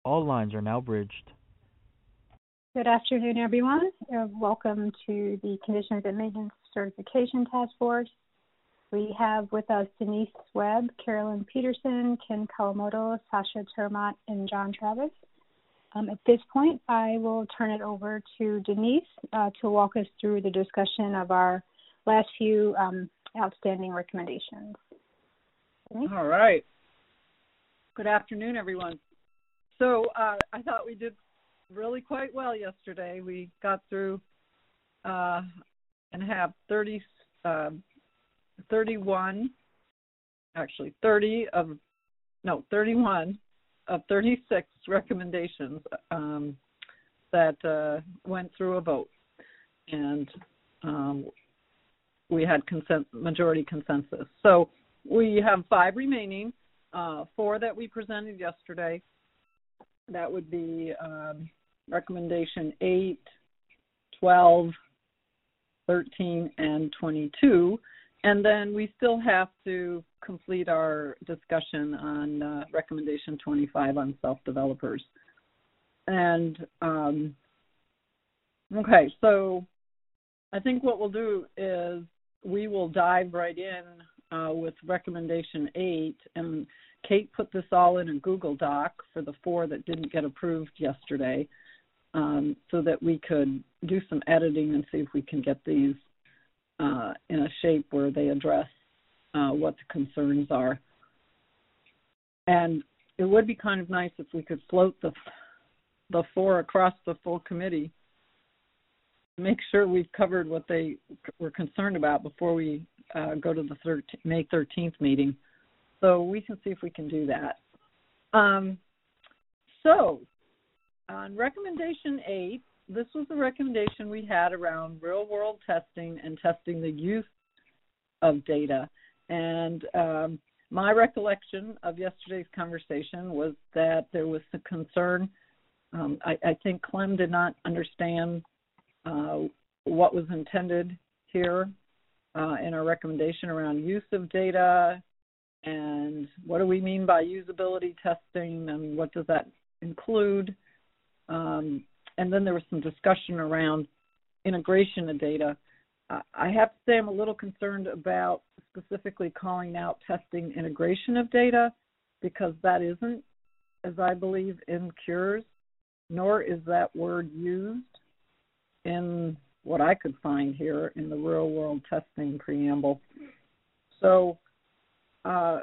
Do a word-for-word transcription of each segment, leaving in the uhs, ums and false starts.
All lines are now bridged. Good afternoon, everyone. Uh, welcome to the Conditions and Maintenance Certification Task Force. We have with us Denise Webb, Carolyn Peterson, Ken Kawamoto, Sasha Termont, and John Travis. Um, at this point, I will turn it over to Denise uh, to walk us through the discussion of our last few um, outstanding recommendations. Denise? All right. Good afternoon, everyone. So uh, I thought we did really quite well yesterday. We got through uh, and have thirty, uh, thirty-one, actually thirty of, no, thirty-one of thirty-six recommendations um, that uh, went through a vote. And um, we had consent, majority consensus. So we have five remaining, uh, four that we presented yesterday. That would be um, recommendation eight, twelve, thirteen, and twenty-two. And then we still have to complete our discussion on uh, recommendation twenty-five on self-developers. And, um, okay, so I think what we'll do is we will dive right in uh, with recommendation eight, and Kate put this all in a Google Doc for the four that didn't get approved yesterday, um, so that we could do some editing and see if we can get these uh, in a shape where they address uh, what the concerns are. And it would be kind of nice if we could float the the four across the full committee, make sure we've covered what they were concerned about before we uh, go to the thirteenth, May thirteenth meeting. So we can see if we can do that. Um, so on recommendation eight, this was the recommendation we had around real-world testing and testing the use of data. And um, my recollection of yesterday's conversation was that there was some concern. Um, I, I think Clem did not understand uh, what was intended here uh, in our recommendation around use of data. And what do we mean by usability testing, and what does that include? Um, and then there was some discussion around integration of data. Uh, I have to say I'm a little concerned about specifically calling out testing integration of data, because that isn't, as I believe, in Cures, nor is that word used in what I could find here in the real-world testing preamble. So, Uh,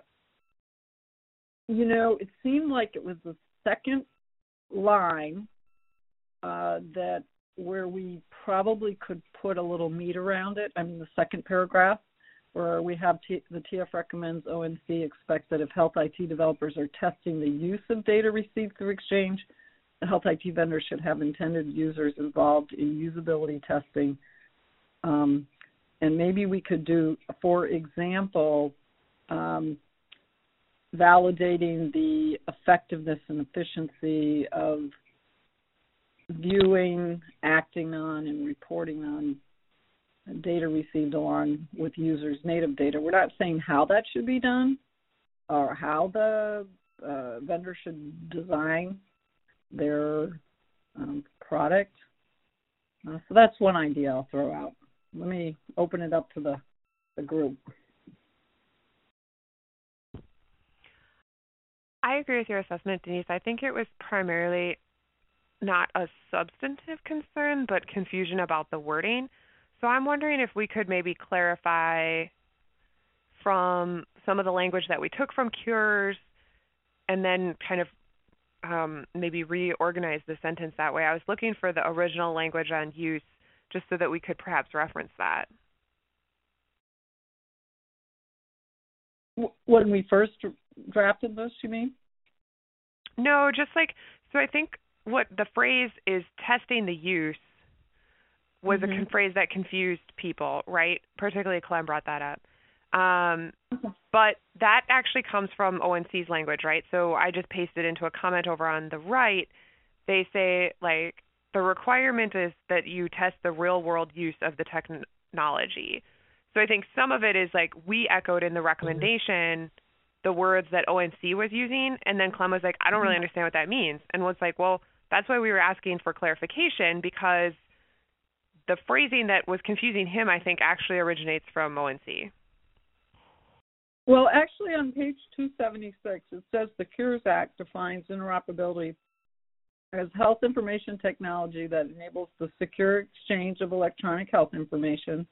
you know, it seemed like it was the second line uh, that where we probably could put a little meat around it. I mean, the second paragraph where we have T- the T F recommends O N C expects that if health I T developers are testing the use of data received through Exchange, the health I T vendors should have intended users involved in usability testing. Um, and maybe we could do, for example, Um, validating the effectiveness and efficiency of viewing, acting on, and reporting on data received along with users' native data. We're not saying how that should be done or how the uh, vendor should design their um, product. Uh, so that's one idea I'll throw out. Let me open it up to the, the group. I agree with your assessment, Denise. I think it was primarily not a substantive concern, but confusion about the wording. So I'm wondering if we could maybe clarify from some of the language that we took from Cures and then kind of um, maybe reorganize the sentence that way. I was looking for the original language on use just so that we could perhaps reference that. When we first drafted this, you mean? No, just like, so I think what the phrase is testing the use was mm-hmm. a phrase that confused people, right? Particularly Clem brought that up. Um, okay. But that actually comes from O N C's language, right? So I just pasted into a comment over on the right. They say, like, the requirement is that you test the real-world use of the technology. So I think some of it is, like, we echoed in the recommendation the words that O N C was using, and then Clem was like, I don't really understand what that means, and was like, well, that's why we were asking for clarification, because the phrasing that was confusing him, I think, actually originates from O N C. Well, actually, on page two seventy-six, it says the Cures Act defines interoperability as health information technology that enables the secure exchange of electronic health information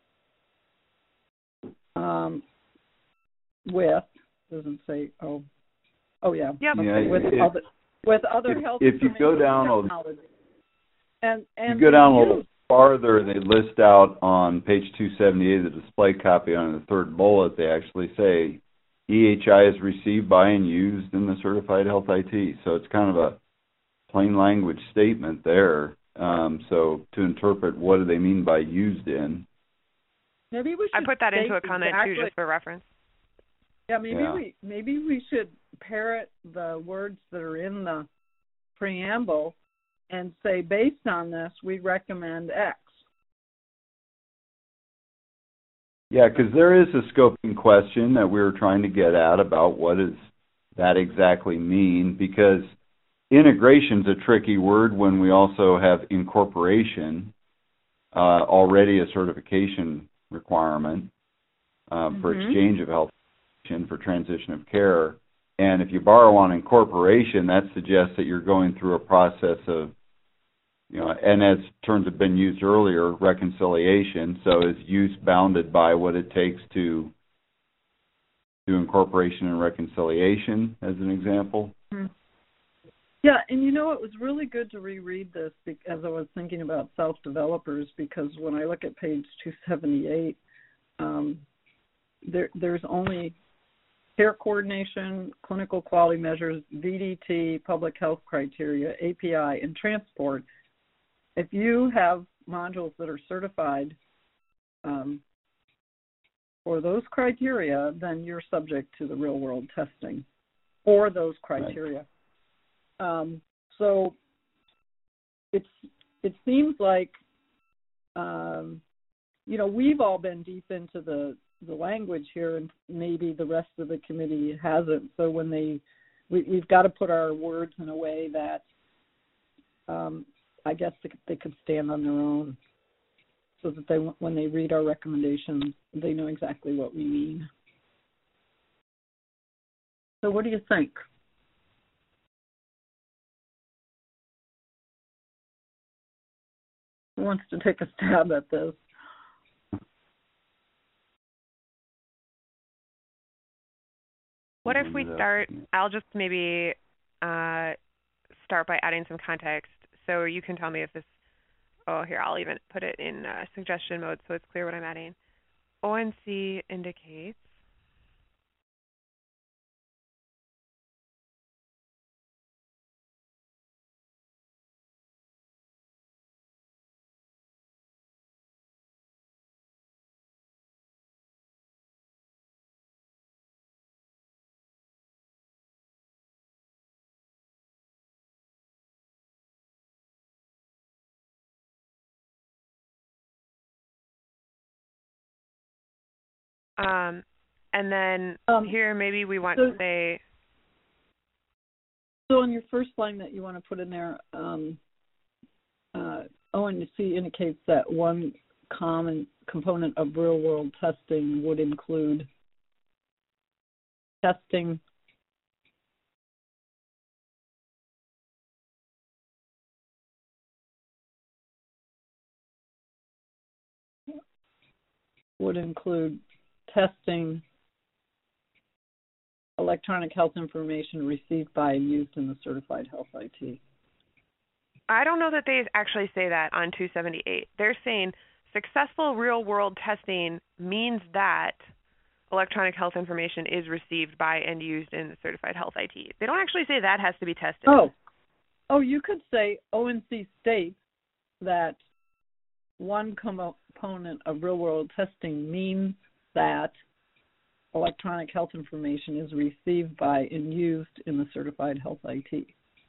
um, with, doesn't say, oh, oh yeah, yep. okay, yeah with, if, other, with other if, health if you information go down technology. A, and, and you go down a little use, farther, they list out on page two seventy-eight of the display copy on the third bullet, they actually say E H I is received by and used in the certified health I T. So it's kind of a plain language statement there. Um, so to interpret what do they mean by used in. Maybe we should I put that into a comment exactly, too, just for reference. Yeah, maybe yeah. we maybe we should parrot the words that are in the preamble and say, based on this, we recommend X. Yeah, because there is a scoping question that we were trying to get at about what does that exactly mean, because integration's a tricky word when we also have incorporation, uh, already a certification requirement uh, mm-hmm. for exchange of health information for transition of care. And if you borrow on incorporation, that suggests that you're going through a process of, you know, and as terms have been used earlier, reconciliation. So is use bounded by what it takes to do incorporation and reconciliation, as an example? Mm-hmm. Yeah, and you know, it was really good to reread this as I was thinking about self-developers, because when I look at page two seventy-eight, um, there, there's only care coordination, clinical quality measures, V D T, public health criteria, A P I, and transport. If you have modules that are certified um, for those criteria, then you're subject to the real-world testing for those criteria. Right. Um, so it's it seems like, um, you know, we've all been deep into the, the language here, and maybe the rest of the committee hasn't. So when they, we, we've got to put our words in a way that um, I guess they, they could stand on their own, so that they, when they read our recommendations, they know exactly what we mean. So what do you think? Who wants to take a stab at this? What if we start, I'll just maybe uh, start by adding some context. So you can tell me if this, oh, here, I'll even put it in uh, suggestion mode so it's clear what I'm adding. O N C indicates Um, and then um, here maybe we want so, to say. So on your first line that you want to put in there, um, uh, O N C indicates that one common component of real-world testing would include testing would include testing electronic health information received by and used in the certified health I T. I don't know that they actually say that on two seventy-eight. They're saying successful real-world testing means that electronic health information is received by and used in the certified health I T. They don't actually say that has to be tested. Oh, oh, you could say O N C states that one component of real-world testing means that electronic health information is received by and used in the certified health I T.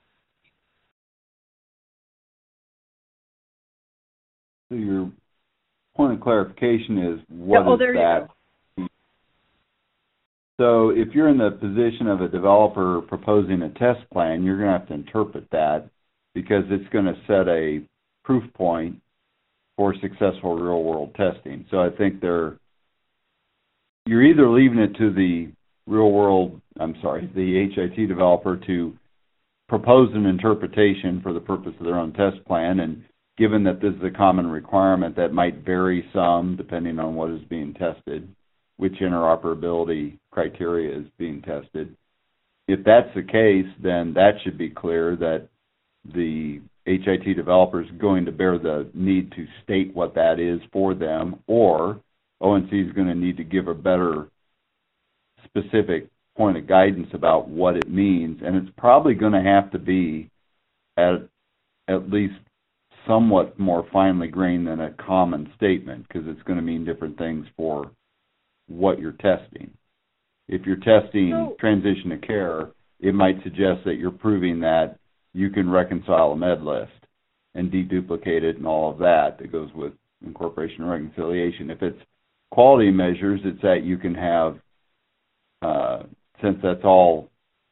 So your point of clarification is what yeah, oh, is there that? You go. So if you're in the position of a developer proposing a test plan, you're going to have to interpret that because it's going to set a proof point for successful real-world testing. So I think they're you're either leaving it to the real-world, I'm sorry, the H I T developer to propose an interpretation for the purpose of their own test plan, and given that this is a common requirement, that might vary some depending on what is being tested, which interoperability criteria is being tested. If that's the case, then that should be clear that the H I T developer is going to bear the need to state what that is for them, or O N C is going to need to give a better specific point of guidance about what it means, and it's probably going to have to be at at least somewhat more finely grained than a common statement, because it's going to mean different things for what you're testing. If you're testing So, transition to care, it might suggest that you're proving that you can reconcile a med list and deduplicate it and all of that that goes with incorporation and reconciliation. If it's quality measures, it's that you can have, uh, since that's all,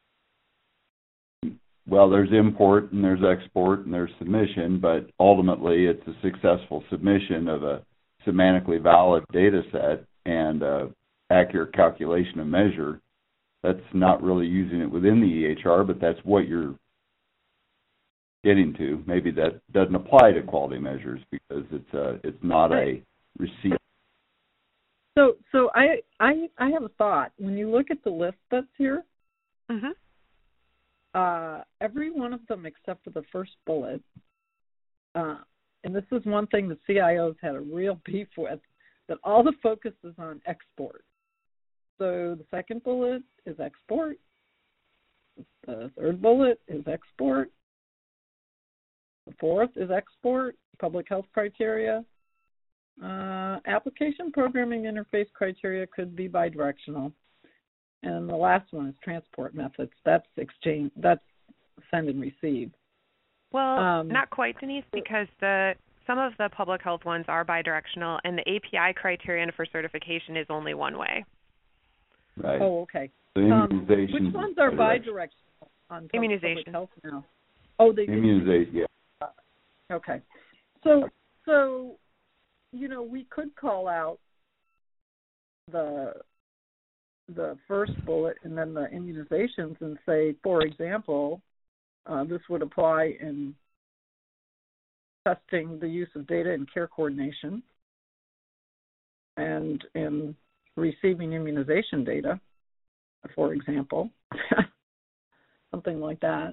well, there's import and there's export and there's submission, but ultimately it's a successful submission of a semantically valid data set and uh, accurate calculation of measure. That's not really using it within the E H R, but that's what you're getting to. Maybe that doesn't apply to quality measures because it's uh, it's not a receipt. so, so I, I, I have a thought. When you look at the list that's here, Mhm. uh, every one of them except for the first bullet, uh, and this is one thing the C I Os had a real beef with, that all the focus is on export. So the second bullet is export. The third bullet is export. The fourth is export, public health criteria. Uh, application programming interface criteria could be bidirectional. And the last one is transport methods. That's exchange, that's send and receive. Well, Um, not quite, Denise, because the some of the public health ones are bidirectional, and the A P I criterion for certification is only one way. Right. Oh, okay. The Um, immunization. which ones are bidirectional on pub- Immunization. public health now? Oh, they Immunization, yeah. Okay. So, so, you know, we could call out the the first bullet and then the immunizations and say, for example, uh, this would apply in testing the use of data in care coordination and in receiving immunization data, for example, something like that.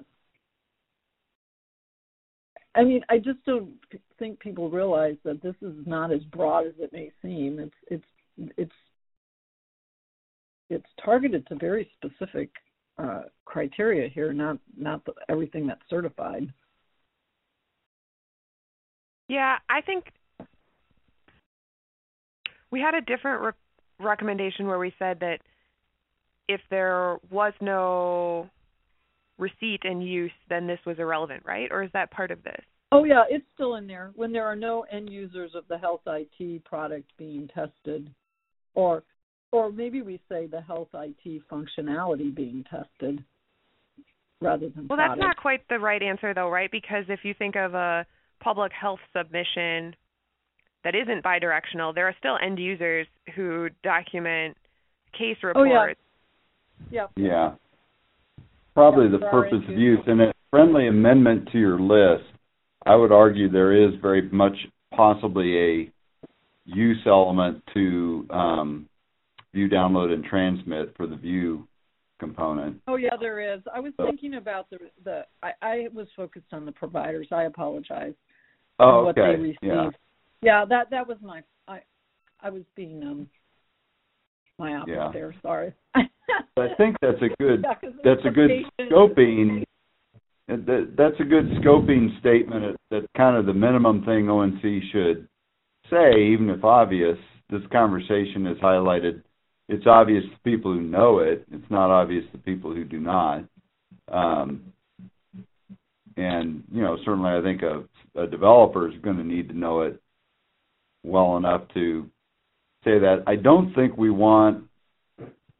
I mean, I just don't think people realize that this is not as broad as it may seem. It's it's it's it's targeted to very specific uh, criteria here, not not the, everything that's certified. Yeah, I think we had a different re- recommendation where we said that if there was no receipt and use, then this was irrelevant, right? Or is that part of this? Oh, yeah, it's still in there. When there are no end users of the health I T product being tested, or or maybe we say the health I T functionality being tested rather than Well, product. that's not quite the right answer, though, right? Because if you think of a public health submission that isn't bidirectional, there are still end users who document case reports. Oh, yeah. Yeah. Yeah. Probably Yeah, the there are purpose end of use. And a friendly amendment to your list, I would argue there is very much possibly a use element to um, view, download, and transmit for the view component. Oh, yeah, there is. I was So, thinking about the, the I, I was focused on the providers. I apologize. oh, and what okay. they received. Yeah. Yeah, that, that was my, I I was being um, myopic Yeah. there, sorry. I think that's a good Yeah, 'cause that's a good patient- scoping. That, that's a good scoping statement. That's kind of the minimum thing O N C should say, even if obvious. This conversation is highlighted. It's obvious to people who know it. It's not obvious to people who do not. Um, and, you know, certainly I think a, a developer is going to need to know it well enough to say that. I don't think we want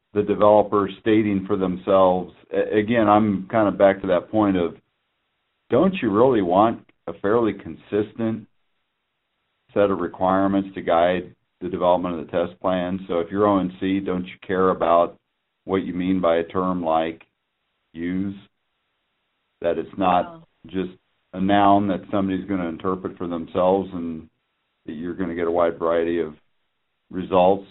the developer stating for themselves, again, I'm kind of back to that point of, don't you really want a fairly consistent set of requirements to guide the development of the test plan? So if you're O N C, don't you care about what you mean by a term like use? That it's not just a noun that somebody's going to interpret for themselves and that you're going to get a wide variety of results.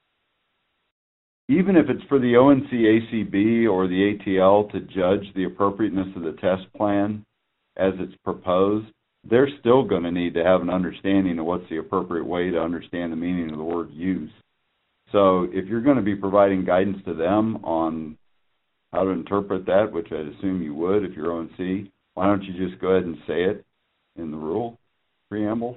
Even if it's for the O N C A C B or the A T L to judge the appropriateness of the test plan as it's proposed, they're still going to need to have an understanding of what's the appropriate way to understand the meaning of the word use. So if you're going to be providing guidance to them on how to interpret that, which I'd assume you would if you're O N C, why don't you just go ahead and say it in the rule preamble?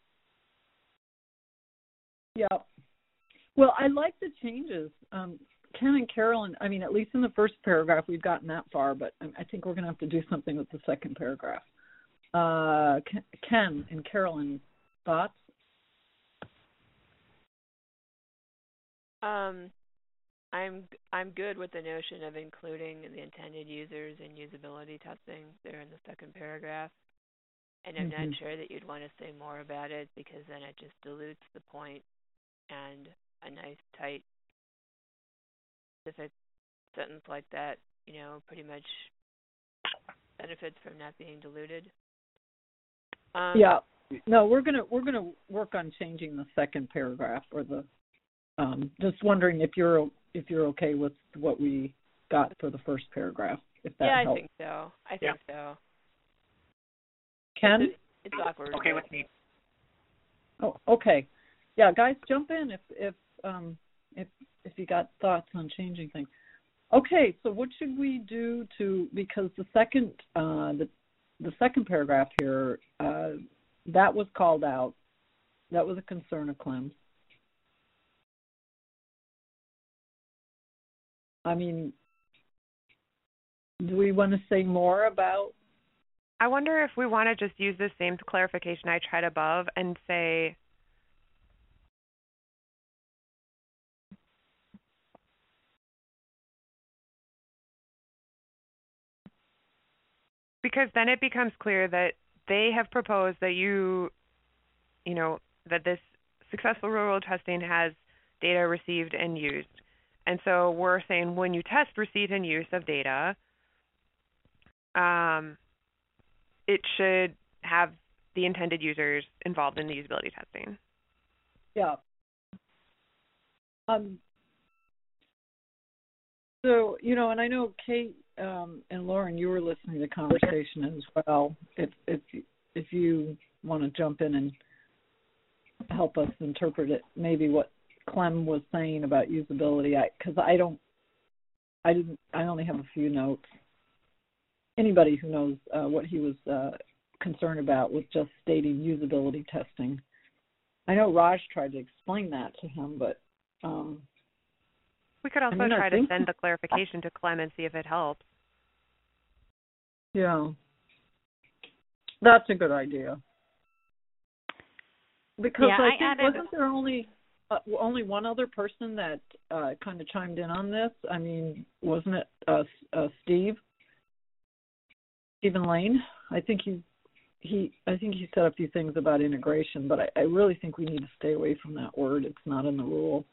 Yeah. Well, I like the changes. Um, Ken and Carolyn, I mean, at least in the first paragraph, we've gotten that far, but I think we're going to have to do something with the second paragraph. Uh, Ken and Carolyn, thoughts? Um, I'm I'm good with the notion of including the intended users in usability testing there in the second paragraph. And I'm mm-hmm. not sure that you'd want to say more about it because then it just dilutes the point, and a nice, tight, specific sentence like that, you know, pretty much benefits from not being diluted. Um, yeah. No, we're gonna we're gonna work on changing the second paragraph or the. Um, just wondering if you're if you're okay with what we got for the first paragraph. If that yeah, helps. I think so. I think yeah. so. Ken, it's, it's awkward. Okay with me. Oh, okay. Yeah, guys, jump in if if um, if if you got thoughts on changing things. Okay, so what should we do to because the second uh, the the second paragraph here uh, that was called out. That was a concern of Clem's. I mean, do we want to say more about? I wonder if we want to just use the same clarification I tried above and say, because then it becomes clear that they have proposed that you, you know, that this successful real-world testing has data received and used. And so we're saying when you test receipt and use of data, um, it should have the intended users involved in the usability testing. Yeah. Um. So, you know, and I know Kate um, and Lauren, you were listening to the conversation as well. If if if you want to jump in and help us interpret it, maybe what Clem was saying about usability, because I, I don't, I didn't, I only have a few notes. Anybody who knows uh, what he was uh, concerned about was just stating usability testing. I know Raj tried to explain that to him, but um, we could also I mean, try I to think, send the clarification to Clem and see if it helps. Yeah, that's a good idea. Because yeah, I, I think added, wasn't there only uh, only one other person that uh, kind of chimed in on this? I mean, wasn't it uh, uh, Steve? Stephen Lane? I think he he I think he said a few things about integration, but I, I really think we need to stay away from that word. It's not in the rule.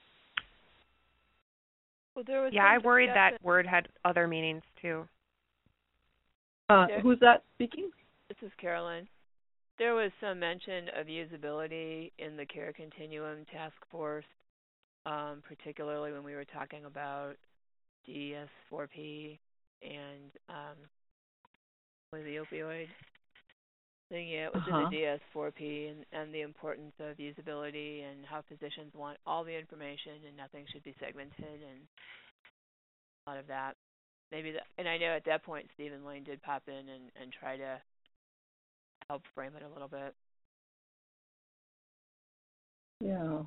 Well, there was yeah, I worried discussion. that word had other meanings too. Uh, who's that speaking? This is Carolyn. There was some mention of usability in the Care Continuum Task Force, um, particularly when we were talking about D S four P and um, was the opioid thing. Yeah, it was uh-huh. in the D S four P and, and the importance of usability and how physicians want all the information and nothing should be segmented and a lot of that. Maybe that, and I know at that point Stephen Lane did pop in and, and try to help frame it a little bit. Yeah.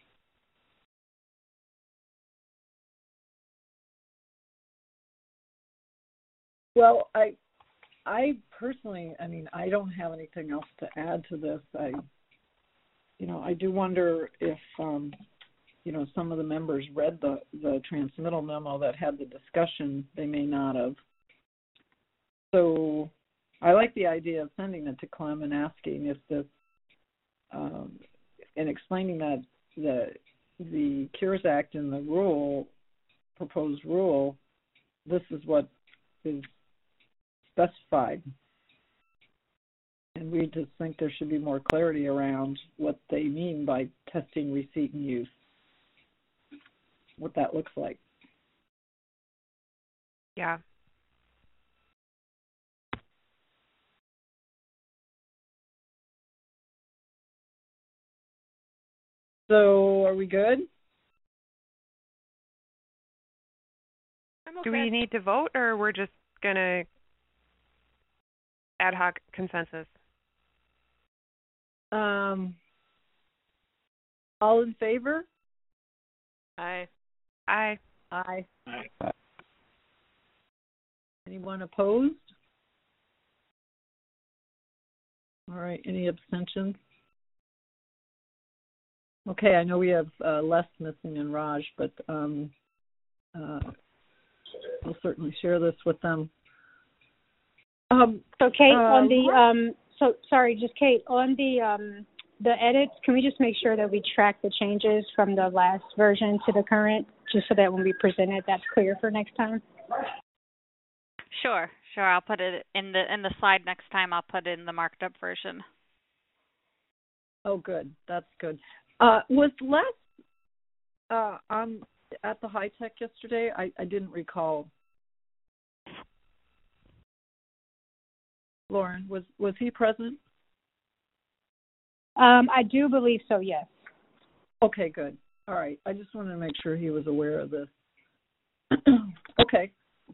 Well, I, I personally, I mean, I don't have anything else to add to this. I, you know, I do wonder if, um, you know, some of the members read the, the transmittal memo that had the discussion. They may not have. So I like the idea of sending it to Clem and asking if this, um, and explaining that the, the Cures Act and the rule, proposed rule, this is what is specified. And we just think there should be more clarity around what they mean by testing, receipt, and use, what that looks like. Yeah. So are we good? I'm okay. Do we need to vote, or we're just going to ad hoc consensus? Um, all in favor? Aye. Aye. Aye. Aye. Anyone opposed? All right, any abstentions? Okay, I know we have uh, Les missing and Raj, but um, uh, we'll certainly share this with them. Um, So Kate, uh, on the um, so sorry, just Kate, on the um, the edits, can we just make sure that we track the changes from the last version to the current, just so that when we present it, that's clear for next time? Sure, sure. I'll put it in the in the slide next time. I'll put in the marked up version. Oh, good. That's good. Uh, was Les uh, on at the High Tech yesterday? I, I didn't recall. Lauren, was was he present? Um, I do believe so, yes. Okay, good. All right. I just wanted to make sure he was aware of this. Okay.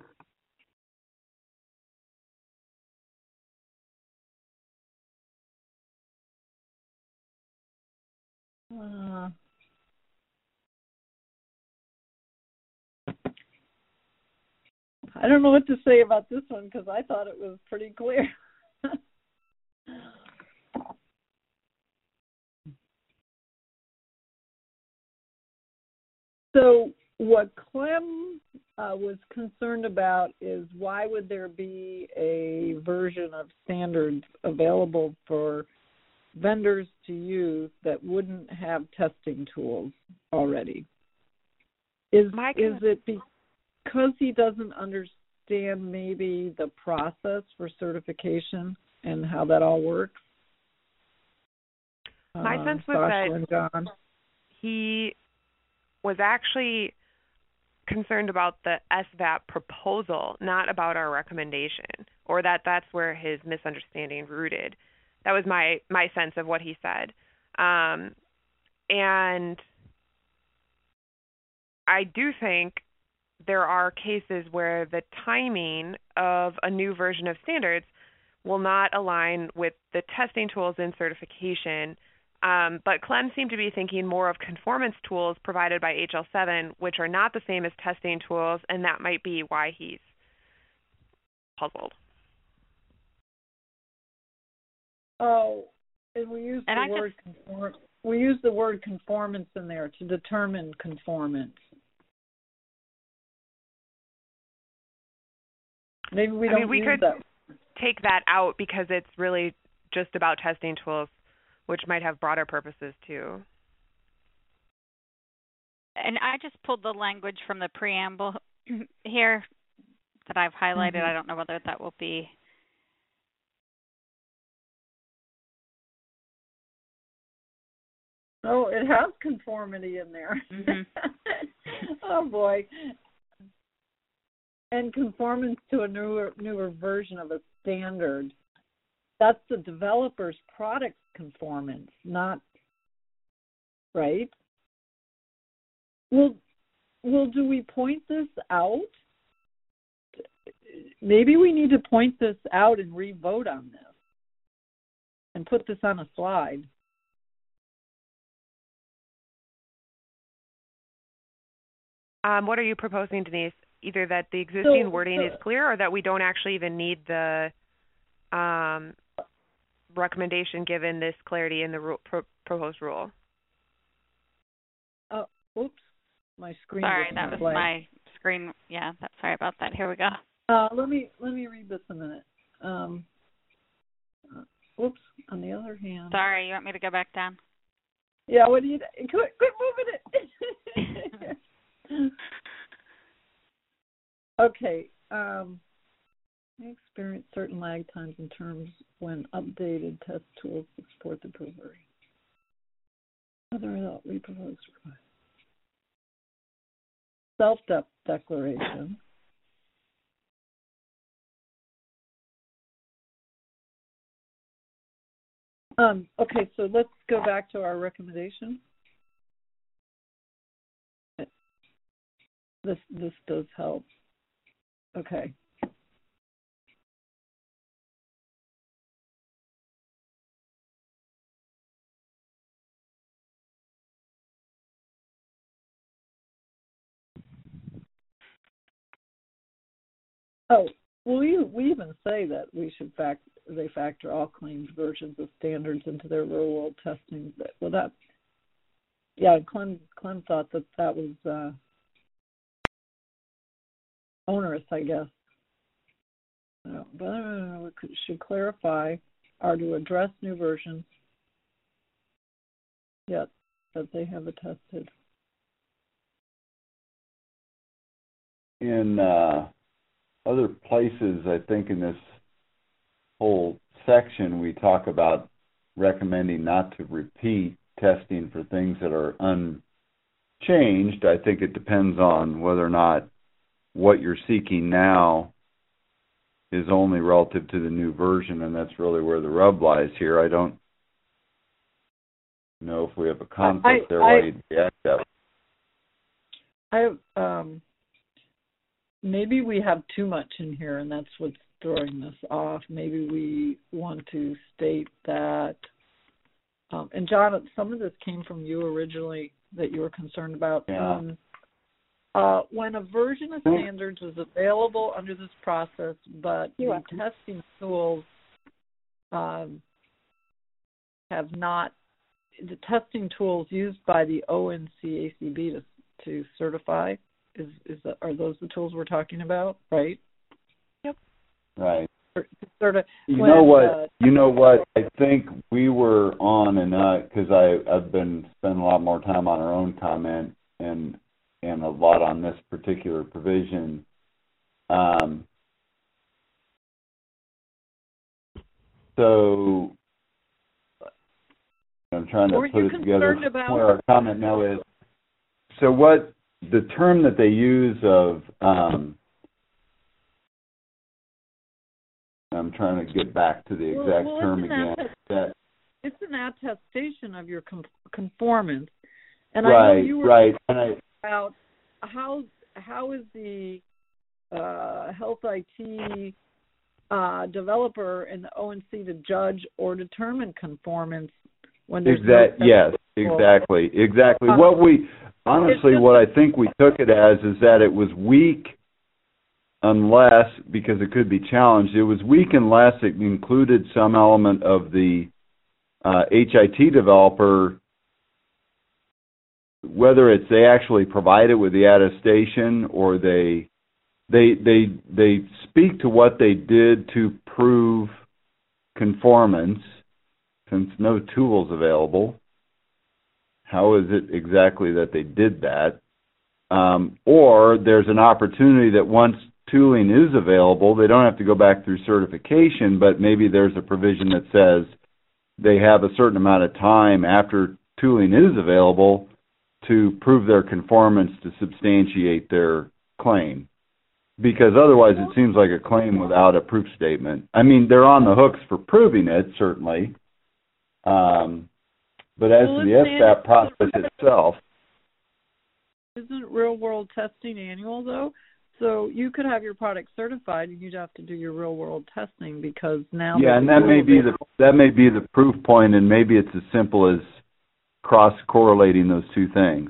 Uh, I don't know what to say about this one because I thought it was pretty clear. So what Clem uh, was concerned about is why would there be a version of standards available for vendors to use that wouldn't have testing tools already? Is Mike, is it because he doesn't understand maybe the process for certification and how that all works? My Uh, sense was Sasha that and John? he was actually concerned about the S V A P proposal, not about our recommendation, or that that's where his misunderstanding rooted. That was my, my sense of what he said. Um, and I do think there are cases where the timing of a new version of standards will not align with the testing tools in certification. Um, but Clem seemed to be thinking more of conformance tools provided by H L seven, which are not the same as testing tools, and that might be why he's puzzled. Oh, and we use And the I word conform, we use the word conformance in there to determine conformance. Maybe we I don't mean, we use could that. take that out because it's really just about testing tools, which might have broader purposes too. And I just pulled the language from the preamble here that I've highlighted. Mm-hmm. I don't know whether that will be. Oh, it has conformity in there. Mm-hmm. Oh boy. And conformance to a newer newer version of a standard. That's the developer's product conformance, not right. Well, well, do we point this out? Maybe we need to point this out and re-vote on this and put this on a slide. Um, what are you proposing, Denise? Either that the existing So, wording so, is clear, or that we don't actually even need the um, recommendation given this clarity in the ru- pro- proposed rule? Uh, Oops, my screen. Sorry, just that went was blank. my screen. Yeah, that, sorry about that. Here we go. Uh, let me let me read this a minute. Um, uh, whoops. On the other hand. Sorry, you want me to go back down? Yeah. What do you? Quit, quit moving it. Okay. Um, I experience certain lag times in terms when updated test tools support the prover. Whether or not we propose to provide self-declaration. Um, okay, so let's go back to our recommendation. This this does help. Okay. Oh, well, we we even say that we should fact they factor all claimed versions of standards into their real world testing. Well, that yeah, Clem Clem thought that that was uh, onerous, I guess. Uh, but uh, we could, should clarify or to address new versions. Yet that they have attested. In uh, other places, I think in this whole section, we talk about recommending not to repeat testing for things that are unchanged. I think it depends on whether or not what you're seeking now is only relative to the new version, and that's really where the rub lies here. I don't know if we have a conflict I, there. I, Why you'd react that way. I um maybe we have too much in here, and that's what's throwing this off. Maybe we want to state that. Um, and John, some of this came from you originally that you were concerned about. Yeah. Um, uh, when a version of standards is available under this process, but You're the welcome. testing tools um, have not, the testing tools used by the O N C A C B to to certify, is is that, are those the tools we're talking about, right? Yep. Right. Sort of. You when, know what? Uh, you know what? I think we were on, and because I I've been spending a lot more time on our own comment and and a lot on this particular provision. Um, so I'm trying to Were put you it together concerned about- where our comment now is. So what the term that they use of um, I'm trying to get back to the exact well, well, term it's an again. attest- That It's an attestation of your com- conformance, and right, I know you were right, and I about how how is the uh, health I T uh, developer in the O N C to judge or determine conformance when there's exact no yes, exactly, exactly. Uh, what we honestly, what I think we took it as is that it was weak, unless because it could be challenged. It was weak unless it included some element of the uh, H I T developer, whether it's they actually provide it with the attestation or they they they they speak to what they did to prove conformance, since no tool's available. How is it exactly that they did that? Um, or there's an opportunity that once tooling is available, they don't have to go back through certification, but maybe there's a provision that says they have a certain amount of time after tooling is available to prove their conformance to substantiate their claim. Because otherwise it seems like a claim without a proof statement. I mean, they're on the hooks for proving it, certainly. Um, but as Well, to the S B A P process itself... Isn't real-world testing annual, though? So you could have your product certified, and you'd have to do your real-world testing because now... Yeah, and that may be the that may be the proof point, and maybe it's as simple as cross-correlating those two things.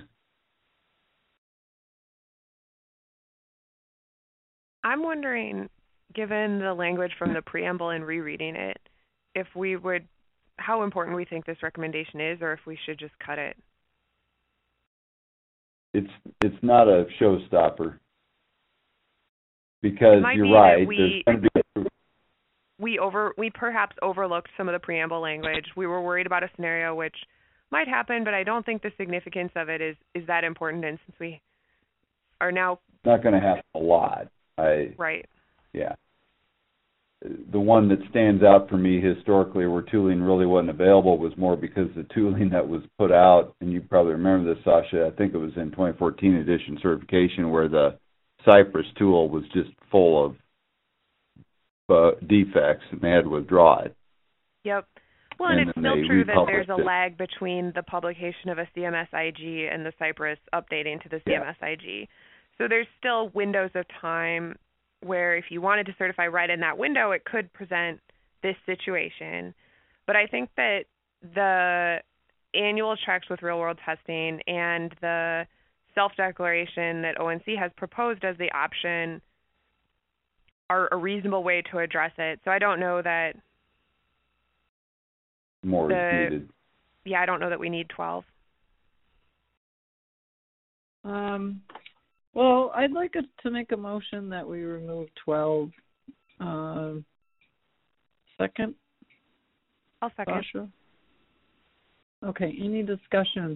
I'm wondering, given the language from the preamble and rereading it, if we would, how important we think this recommendation is, or if we should just cut it. it's it's not a showstopper because might you're be right. that we- There's going to be we over we perhaps overlooked some of the preamble language. We were worried about a scenario which might happen, but I don't think the significance of it is is that important. And since we are now not going to happen a lot, I right, yeah. The one that stands out for me historically where tooling really wasn't available was more because the tooling that was put out, and you probably remember this, Sasha, I think it was in twenty fourteen edition certification where the Cypress tool was just full of uh, defects and they had to withdraw it. Yep. Well, and, and it's still true that there's a it. lag between the publication of a C M S I G and the Cypress updating to the C M S I G. Yeah. So there's still windows of time where if you wanted to certify right in that window, it could present this situation. But I think that the annual checks with real-world testing and the self-declaration that O N C has proposed as the option are a reasonable way to address it. So I don't know that more the, is needed. Yeah, I don't know that we need twelve. Um. Well, I'd like us to make a motion that we remove twelve. Uh, second? I'll second. Sasha? Okay, any discussion?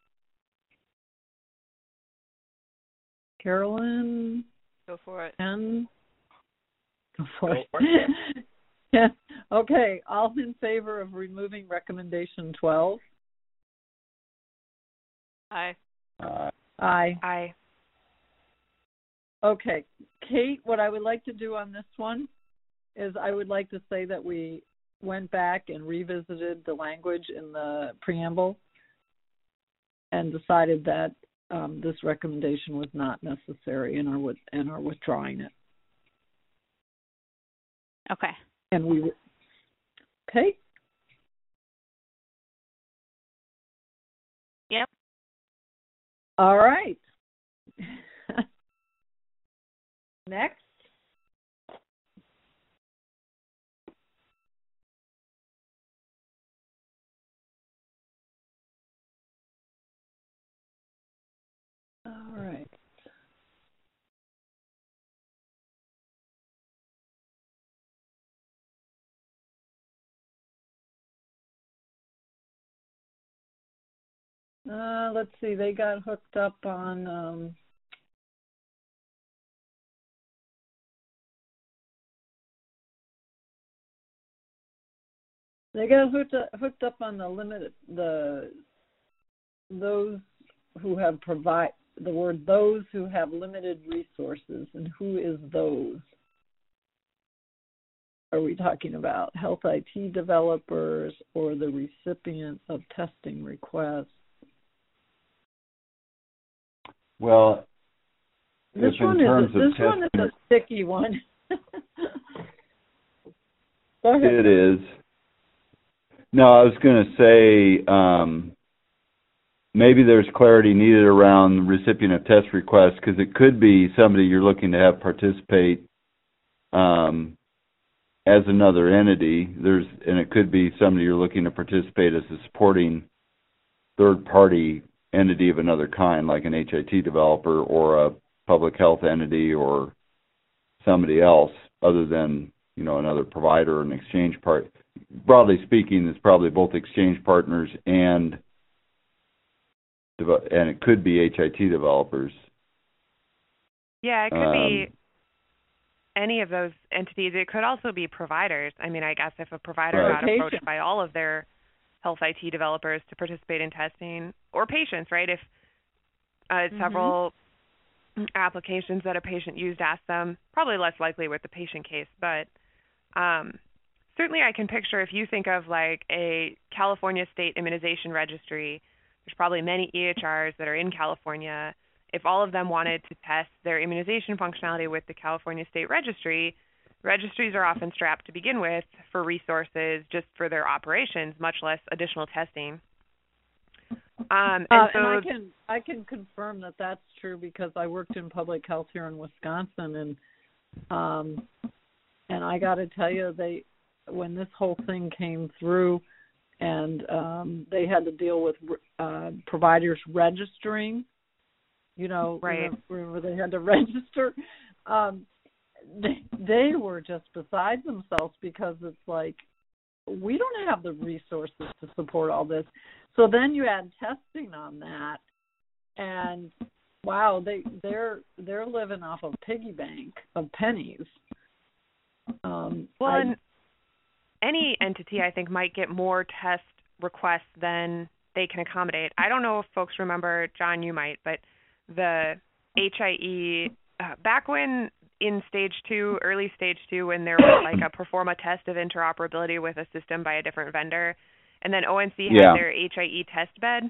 Carolyn? Go for it. Ken? Go for Go it. for it. Yeah. Okay, all in favor of removing recommendation twelve? Aye. Uh, Aye. Aye. Okay, Kate, what I would like to do on this one is I would like to say that we went back and revisited the language in the preamble and decided that um, this recommendation was not necessary and are, and are withdrawing it. Okay. And we, okay? Yep. All right. Next. All right. Uh, let's see, they got hooked up on um, They got hooked up, hooked up on the limited the those who have provide the word those who have limited resources, and who is those? Are we talking about health I T developers or the recipient of testing requests? Well, this one is a, this one is a sticky one. Go ahead. It is. No, I was going to say um, maybe there's clarity needed around the recipient of test requests, because it could be somebody you're looking to have participate um, as another entity. There's and it could be somebody you're looking to participate as a supporting third-party entity of another kind, like an H I T developer or a public health entity or somebody else other than, you know, another provider or an exchange part. Broadly speaking, it's probably both exchange partners and and it could be H I T developers. Yeah, it could um, be any of those entities. It could also be providers. I mean, I guess if a provider right. got approached by all of their health I T developers to participate in testing, or patients, right? If uh, mm-hmm. several applications that a patient used asked them, probably less likely with the patient case, but um, certainly I can picture if you think of like a California State Immunization Registry, there's probably many E H Rs that are in California. If all of them wanted to test their immunization functionality with the California State Registry, registries are often strapped to begin with for resources just for their operations, much less additional testing. Um, and uh, so and I can I can confirm that that's true because I worked in public health here in Wisconsin, and um, and I got to tell you, they when this whole thing came through, and um, they had to deal with uh, providers registering you know, right. remember they had to register. Um, they, they were just beside themselves because it's like, we don't have the resources to support all this. So then you add testing on that, and wow, they they're they're living off a piggy bank of pennies. Um, well, I, and any entity, I think, might get more test requests than they can accommodate. I don't know if folks remember, John, you might, but the H I E, uh, back when in stage two, early stage two, when there was like a perform a test of interoperability with a system by a different vendor, and then O N C yeah. had their H I E test bed.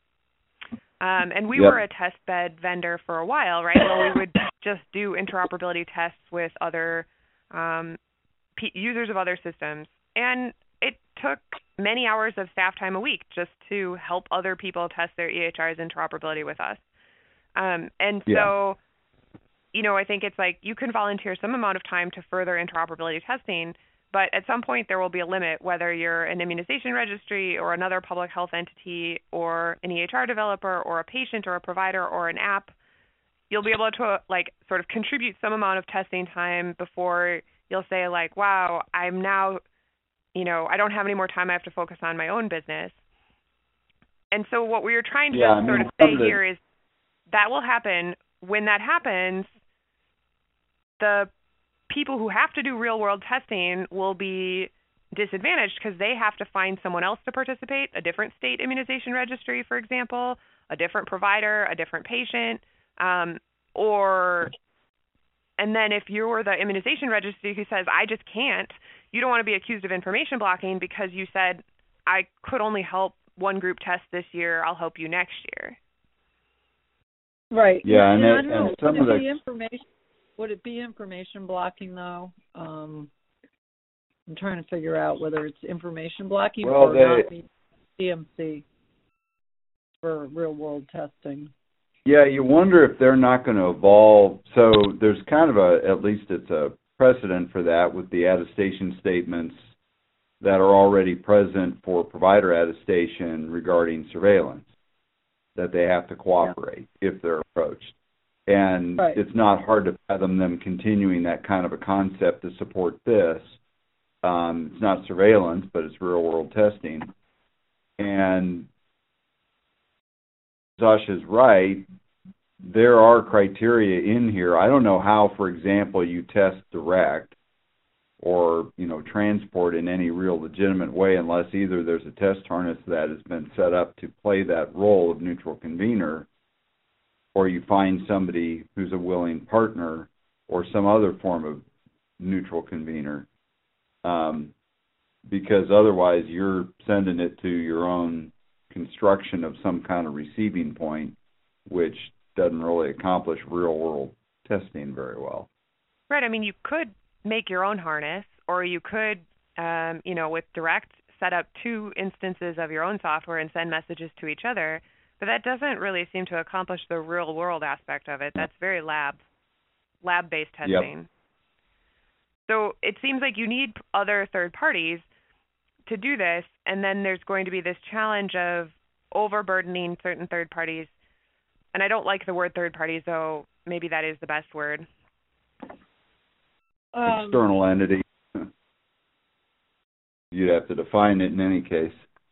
Um, and we yep. were a test bed vendor for a while, right, where we would just do interoperability tests with other um, p- users of other systems. And it took many hours of staff time a week just to help other people test their E H R's interoperability with us. Um, and yeah. so, you know, I think it's like you can volunteer some amount of time to further interoperability testing, but at some point there will be a limit, whether you're an immunization registry or another public health entity or an E H R developer or a patient or a provider or an app. You'll be able to like sort of contribute some amount of testing time before you'll say like, wow, I'm now, you know, I don't have any more time. I have to focus on my own business. And so what we were trying to yeah, I mean, sort of say here is that will happen. When that happens, the people who have to do real-world testing will be disadvantaged because they have to find someone else to participate, a different state immunization registry, for example, a different provider, a different patient, um, or and then if you're the immunization registry who says, I just can't, you don't want to be accused of information blocking because you said, I could only help one group test this year, I'll help you next year. Right. Yeah, and, and, it, I don't know, and some would of it the be information would it be information blocking though? Um, I'm trying to figure out whether it's information blocking well, or they, not meet C M C for real world testing. Yeah, you wonder if they're not going to evolve. So there's kind of a, at least it's a precedent for that with the attestation statements that are already present for provider attestation regarding surveillance, that they have to cooperate yeah. if they're approached. And right. it's not hard to fathom them continuing that kind of a concept to support this. Um, it's not surveillance, but it's real-world testing. And Sasha's right. There are criteria in here. I don't know how, for example, you test direct or, you know, transport in any real legitimate way unless either there's a test harness that has been set up to play that role of neutral convener, or you find somebody who's a willing partner or some other form of neutral convener, um, because otherwise you're sending it to your own construction of some kind of receiving point, which doesn't really accomplish real-world testing very well. Right. I mean, you could make your own harness, or you could, um, you know, with Direct, set up two instances of your own software and send messages to each other. But that doesn't really seem to accomplish the real-world aspect of it. That's very lab, lab-based testing. Yep. So it seems like you need other third parties to do this, and then there's going to be this challenge of overburdening certain third parties. And I don't like the word third parties, though maybe that is the best word. Um, External entity. You'd have to define it in any case.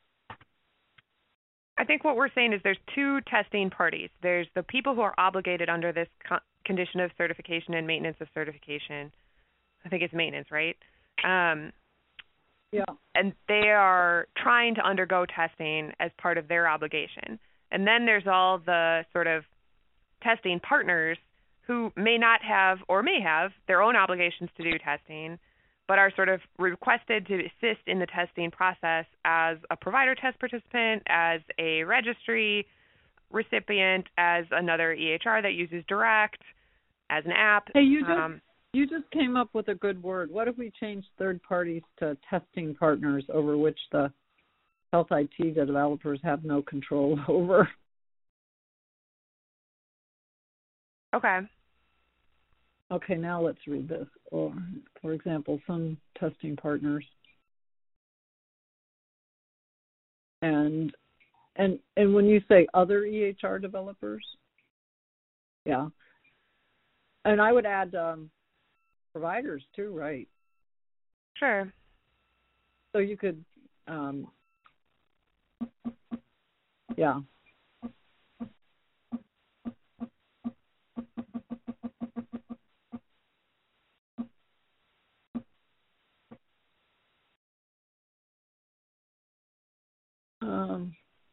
I think what we're saying is there's two testing parties. There's the people who are obligated under this co- condition of certification and maintenance of certification. I think it's maintenance, right? Um, yeah. And they are trying to undergo testing as part of their obligation. And then there's all the sort of testing partners who may not have or may have their own obligations to do testing, but are sort of requested to assist in the testing process as a provider test participant, as a registry recipient, as another E H R that uses Direct, as an app. Hey, you just, um, you just came up with a good word. What if we change third parties to testing partners over which the health I T developers have no control over? Okay. Okay, now let's read this. Or, for example, some testing partners. And and and when you say other E H R developers? Yeah. And I would add um, providers too, right? Sure. So you could, um, yeah. Um,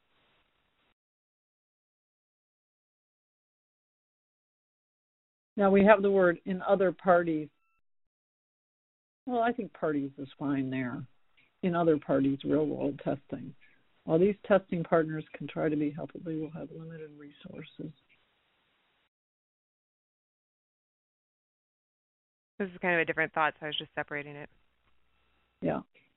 now we have the word in other parties. Well, I think parties is fine there. In other parties, real world testing. While these testing partners can try to be helpful, they will have limited resources. This is kind of a different thought, so I was just separating it. Yeah.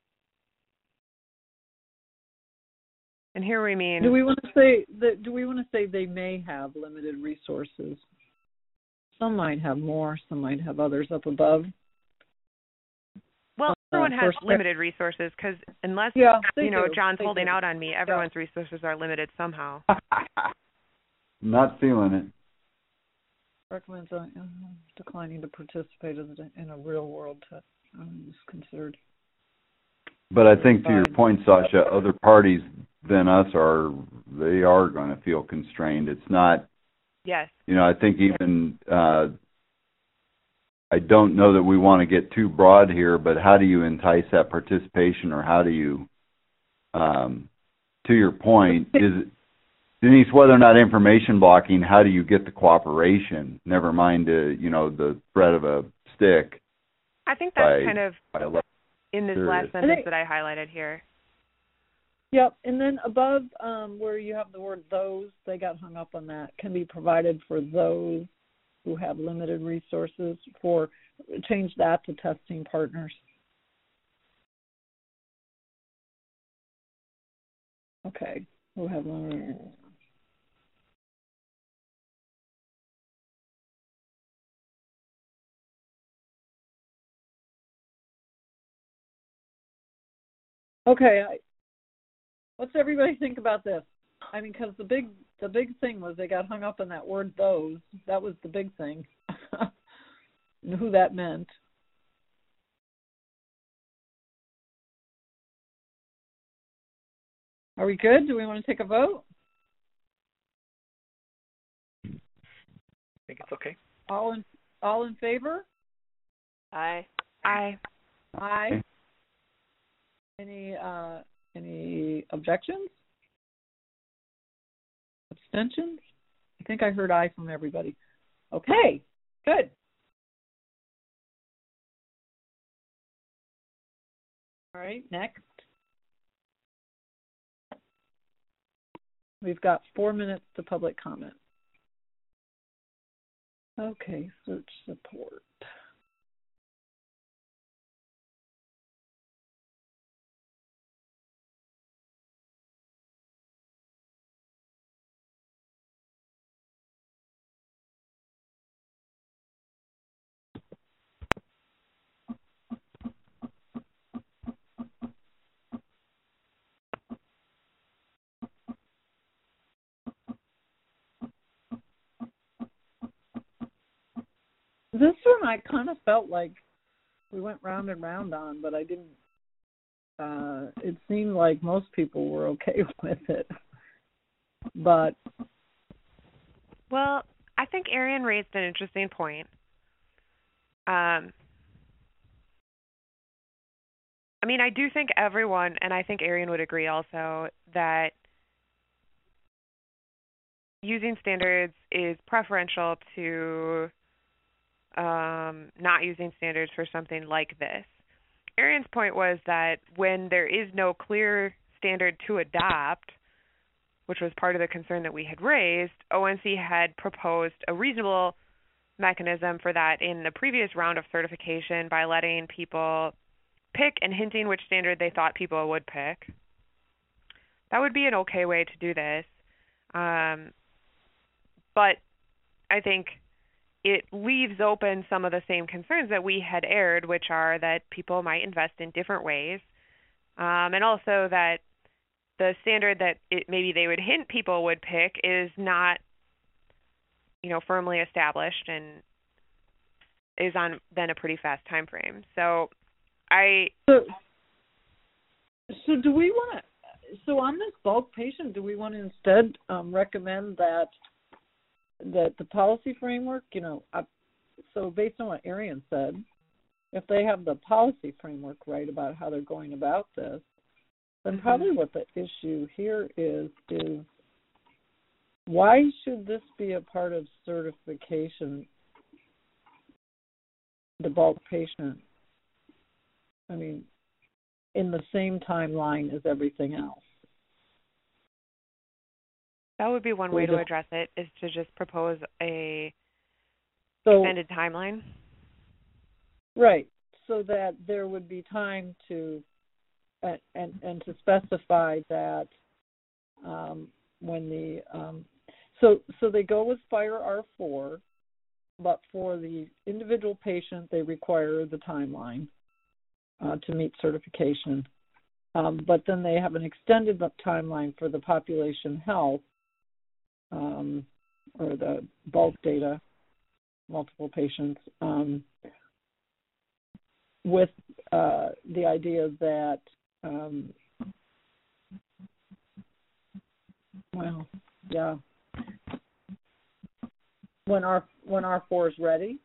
And here we mean. Do we want to say that? Do we want to say they may have limited resources? Some might have more. Some might have others up above. Well, everyone uh, has first, limited resources because unless yeah, you know do. John's they holding do. out on me, everyone's yeah. resources are limited somehow. Not feeling it. Recommends uh, declining to participate in a real world test um, is considered. But I think to your point, Sasha, other parties than us are they are going to feel constrained. It's not. Yes. You know, I think even uh, I don't know that we want to get too broad here, but how do you entice that participation, or how do you, um, to your point, is it, Denise, whether or not information blocking, how do you get the cooperation? Never mind, uh, you know, the threat of a stick. I think that's by, kind of in this serious. last sentence that I highlighted here. Yep, and then above um, where you have the word those, they got hung up on that, can be provided for those who have limited resources, for change that to testing partners. Okay, who have limited. Okay, I, what's everybody think about this? I mean, because the big the big thing was they got hung up on that word those. That was the big thing. And who that meant. Are we good? Do we want to take a vote? I think it's okay. All in all in favor? Aye. Aye. Aye. Any uh, any objections? Abstentions? I think I heard aye from everybody. Okay, good. All right, next. We've got four minutes to public comment. Okay, search support. This one I kind of felt like we went round and round on, but I didn't. Uh, it seemed like most people were okay with it. But well, I think Arian raised an interesting point. Um, I mean, I do think everyone, and I think Arian would agree also, that using standards is preferential to um, not using standards for something like this. Arian's point was that when there is no clear standard to adopt, which was part of the concern that we had raised, O N C had proposed a reasonable mechanism for that in the previous round of certification by letting people pick and hinting which standard they thought people would pick. That would be an okay way to do this. Um, but I think it leaves open some of the same concerns that we had aired, which are that people might invest in different ways, um, and also that the standard that it, maybe they would hint people would pick is not, you know, firmly established and is on then a pretty fast time frame. So I so, so do we want to so on this bulk patient, do we want to instead um, recommend that that the policy framework, you know, uh, so based on what Arian said, if they have the policy framework right about how they're going about this, then probably what the issue here is is why should this be a part of certification, the bulk patient? I mean, in the same timeline as everything else. That would be one way to address it, is to just propose a so, extended timeline. Right, so that there would be time to, uh, and, and to specify that um, when the, um, so so they go with FHIR R four, but for the individual patient, they require the timeline uh, to meet certification. Um, but then they have an extended timeline for the population health, um, or the bulk data, multiple patients, um, with uh, the idea that, um, well, yeah, when our when R four is ready.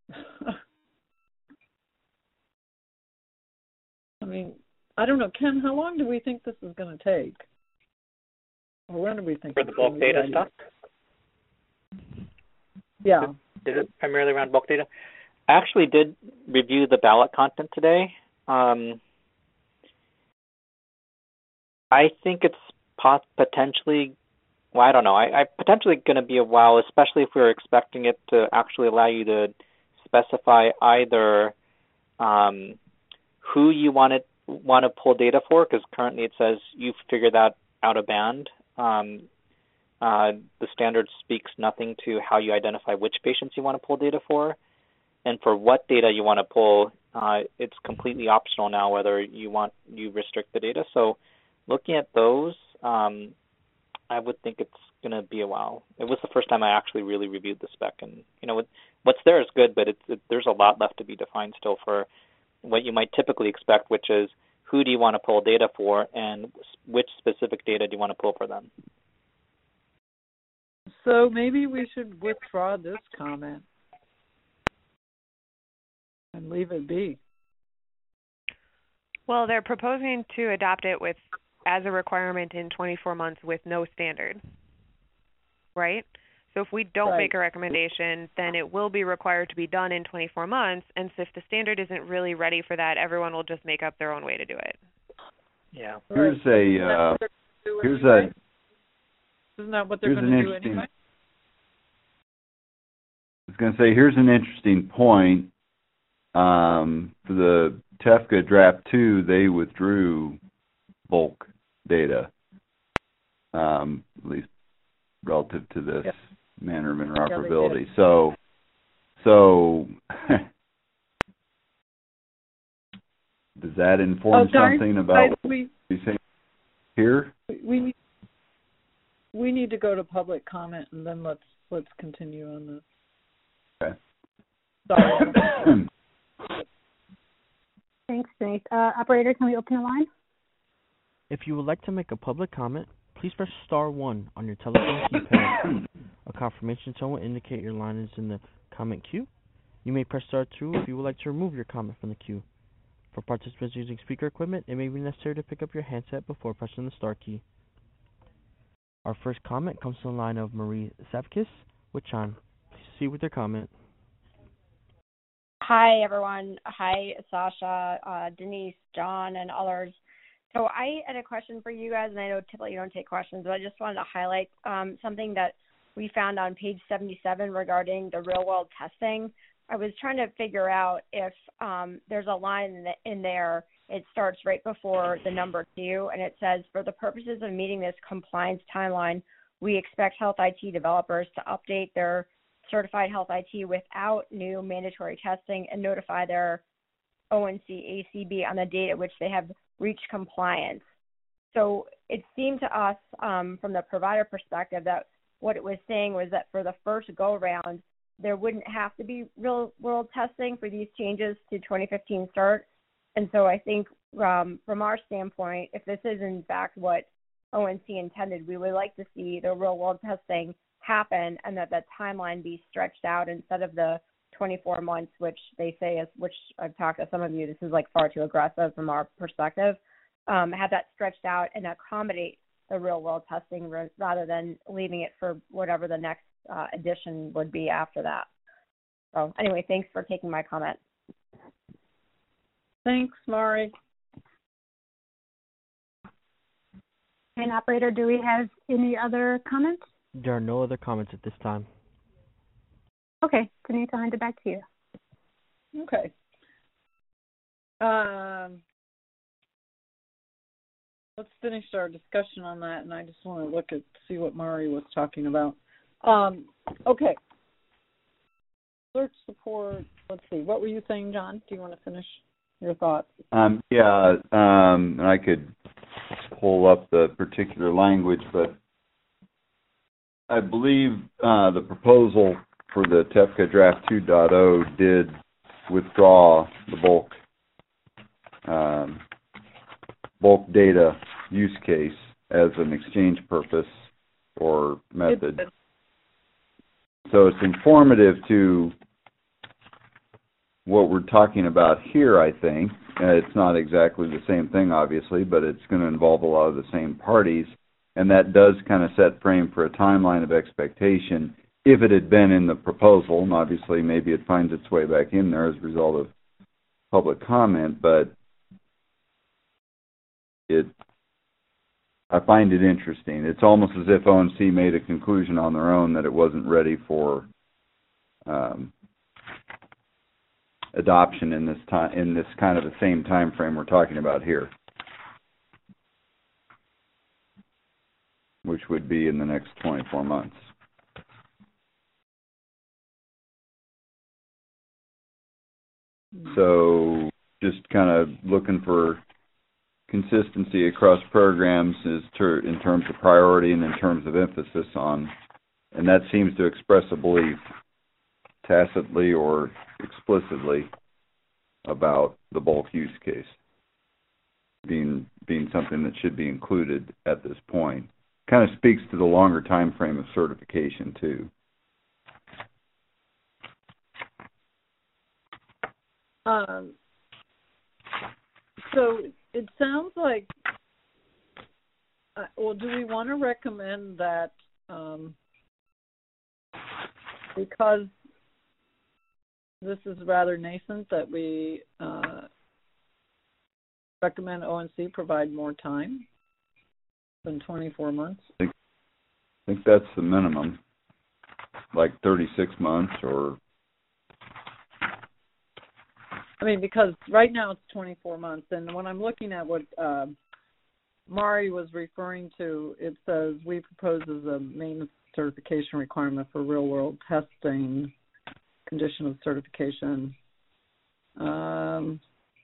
I mean, I don't know, Ken. How long do we think this is going to take? Or when do we think for the bulk data ready? Stuff? Yeah. Is it primarily around bulk data? I actually did review the ballot content today. Um, I think it's pot- potentially, well, I don't know, I, I potentially going to be a while, especially if we're expecting it to actually allow you to specify either um, who you want to want to pull data for, because currently it says you've figured that out of band. Um, uh, the standard speaks nothing to how you identify which patients you want to pull data for. And for what data you want to pull, uh, it's completely optional now whether you want you restrict the data. So looking at those, um, I would think it's going to be a while. It was the first time I actually really reviewed the spec. And, you know, what's there is good, but it's, it, there's a lot left to be defined still for what you might typically expect, which is who do you want to pull data for and which specific data do you want to pull for them. So maybe we should withdraw this comment and leave it be. Well, they're proposing to adopt it with as a requirement in twenty-four months with no standard, right? So if we don't right. make a recommendation, then it will be required to be done in twenty-four months, and so if the standard isn't really ready for that, everyone will just make up their own way to do it. Yeah. Here's right. a uh, here's anyway? a Isn't that what they're going to do anyway? I was going to say, here's an interesting point. Um, for the T E F C A Draft two, they withdrew bulk data, um, at least relative to this yep. manner of interoperability. Yeah, so, so does that inform oh, something about what we, you saying here? We need we need to go to public comment, and then let's let's continue on this. Okay. Sorry. Thanks, Denise. Uh, operator, can we open the line? If you would like to make a public comment, please press star one on your telephone keypad. A confirmation tone will indicate your line is in the comment queue. You may press star two if you would like to remove your comment from the queue. For participants using speaker equipment, it may be necessary to pick up your handset before pressing the star key. Our first comment comes from the line of Marie Savkis with Chime. Please proceed with your comment. Hi, everyone. Hi, Sasha, uh, Denise, John, and others. So I had a question for you guys, and I know typically you don't take questions, but I just wanted to highlight um, something that we found on page seventy-seven regarding the real-world testing. I was trying to figure out if um, there's a line in, the, in there. It starts right before the number two, and it says, for the purposes of meeting this compliance timeline, we expect health I T developers to update their certified health I T without new mandatory testing and notify their O N C A C B on the date at which they have reached compliance. So it seemed to us um, from the provider perspective that what it was saying was that for the first go-around, there wouldn't have to be real-world testing for these changes to twenty fifteen CERT. And so I think um, from our standpoint, if this is in fact what O N C intended, we would like to see the real-world testing happen and that that timeline be stretched out instead of the twenty-four months, which they say is, which I've talked to some of you, this is like far too aggressive from our perspective. Um, have that stretched out and accommodate the real-world testing rather than leaving it for whatever the next uh, edition would be after that. So anyway, thanks for taking my comment. Thanks, Mari. And operator, do we have any other comments? There are no other comments at this time. Okay, Denise, I'll hand it back to you. Okay. Um, let's finish our discussion on that, and I just want to look at see what Mari was talking about. Um, okay. Search support. Let's see. What were you saying, John? Do you want to finish your thoughts? Um, yeah, um, and I could pull up the particular language, but I believe uh, the proposal for the TEPCA Draft two point oh did withdraw the bulk um, bulk data use case as an exchange purpose or method. It, so it's informative to what we're talking about here, I think. Uh, it's not exactly the same thing, obviously, but it's going to involve a lot of the same parties, and that does kind of set frame for a timeline of expectation. If it had been in the proposal, and obviously maybe it finds its way back in there as a result of public comment, but it, I find it interesting. It's almost as if O N C made a conclusion on their own that it wasn't ready for um, adoption in this time, in this kind of the same time frame we're talking about here, which would be in the next twenty-four months. So just kind of looking for consistency across programs is ter- in terms of priority and in terms of emphasis on, and that seems to express a belief tacitly or explicitly about the bulk use case being being something that should be included at this point. Kind of speaks to the longer time frame of certification too. Um, so it sounds like, uh, well, do we want to recommend that um, because this is rather nascent that we uh, recommend O N C provide more time than twenty-four months? I think, I think that's the minimum, like thirty-six months or... I mean, because right now it's twenty-four months, and when I'm looking at what uh, Mari was referring to, it says we propose as a maintenance certification requirement for real-world testing, condition of certification. Um,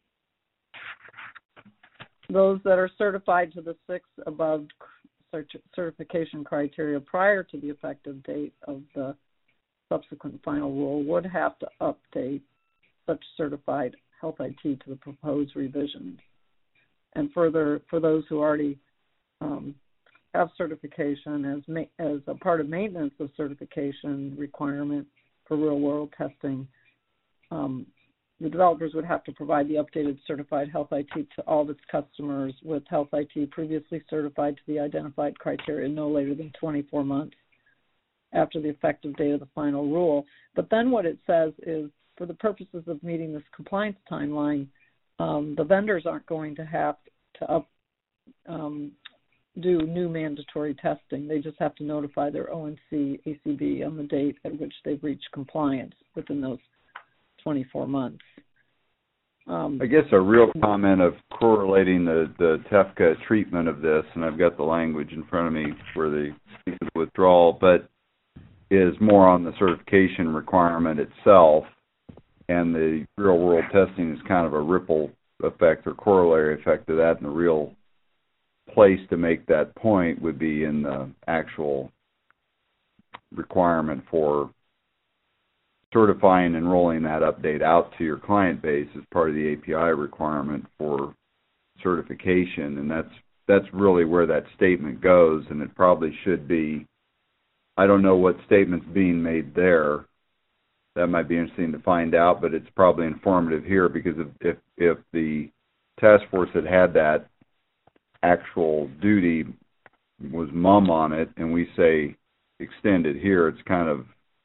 those that are certified to the six above certification criteria prior to the effective date of the subsequent final rule would have to update such certified health I T to the proposed revisions. And further, for those who already um, have certification as ma- as a part of maintenance of certification requirement for real-world testing, um, the developers would have to provide the updated certified health I T to all of its customers with health I T previously certified to the identified criteria no later than twenty-four months after the effective date of the final rule. But then what it says is, for the purposes of meeting this compliance timeline, um, the vendors aren't going to have to up, um, do new mandatory testing. They just have to notify their O N C A C B on the date at which they've reached compliance within those twenty-four months. Um, I guess a real comment of correlating the, the TEPCA treatment of this, and I've got the language in front of me where they speak of the withdrawal, but is more on the certification requirement itself. And the real-world testing is kind of a ripple effect or corollary effect to that, and the real place to make that point would be in the actual requirement for certifying and rolling that update out to your client base as part of the A P I requirement for certification, and that's that's really where that statement goes, and it probably should be, I don't know what statement's being made there. That might be interesting to find out, but it's probably informative here, because if if, if the task force had had that actual duty was mum on it, and we say extended here, it's kind of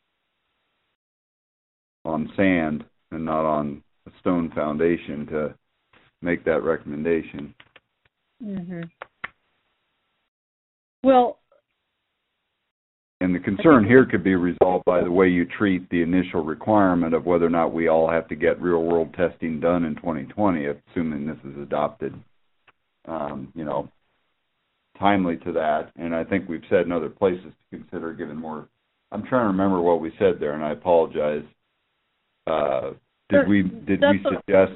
on sand and not on a stone foundation to make that recommendation. Mm-hmm. Well, and the concern here could be resolved by the way you treat the initial requirement of whether or not we all have to get real-world testing done in twenty twenty, assuming this is adopted, um, you know, timely to that. And I think we've said in other places to consider giving more. I'm trying to remember what we said there, and I apologize. Uh, did we did we suggest?